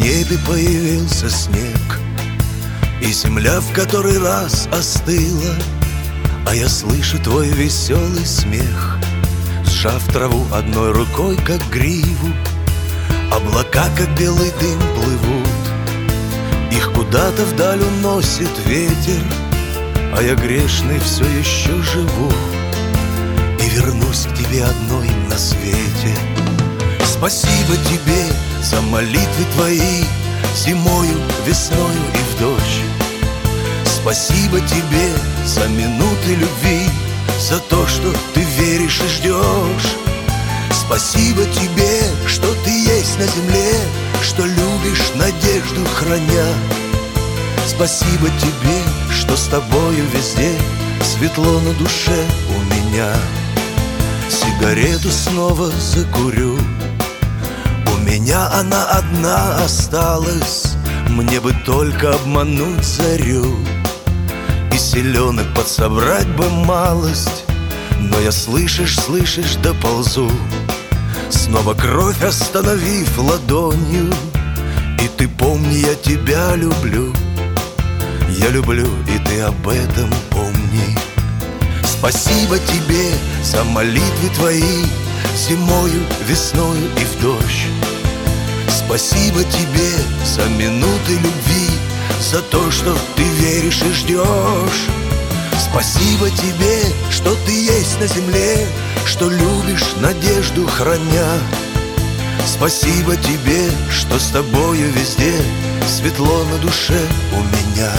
небе появился снег, и земля в который раз остыла, а я слышу твой веселый смех. Сжав траву одной рукой, как гриву, облака, как белый дым, плывут. Их куда-то вдаль уносит ветер, а я грешный все еще живу и вернусь к тебе одной на свете. Спасибо тебе за молитвы твои зимою, весною и в дождь. Спасибо тебе за минуты любви, за то, что ты веришь и ждешь. Спасибо тебе, что ты есть на земле, что любишь, надежду храня. Спасибо тебе, что с тобою везде светло на душе у меня. Сигарету снова закурю, у меня она одна осталась. Мне бы только обмануть зарю, и селенок подсобрать бы малость. Но я, слышишь, доползу, снова кровь остановив ладонью. И ты помни, я тебя люблю, я люблю, и ты об этом помни. Спасибо тебе за молитвы твои зимою, весною и в дождь. Спасибо тебе за минуты любви, за то, что ты веришь и ждешь. Спасибо тебе, что ты есть на земле, что любишь, надежду храня. Спасибо тебе, что с тобою везде светло на душе у меня.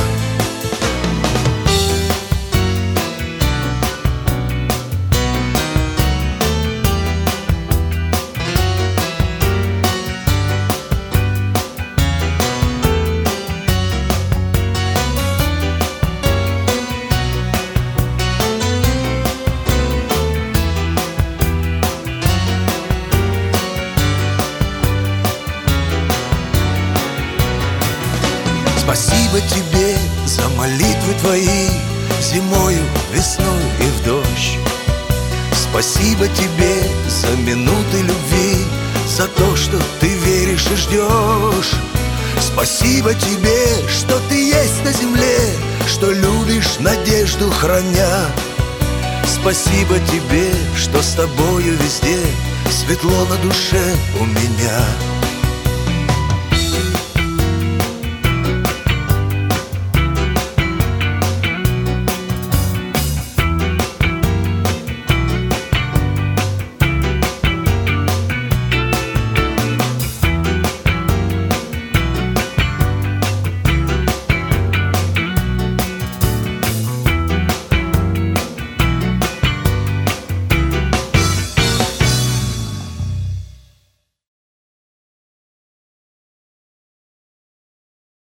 Спасибо тебе за молитвы твои зимою, весною и в дождь. Спасибо тебе за минуты любви, за то, что ты веришь и ждешь. Спасибо тебе, что ты есть на земле, что любишь, надежду храня. Спасибо тебе, что с тобою везде светло на душе у меня.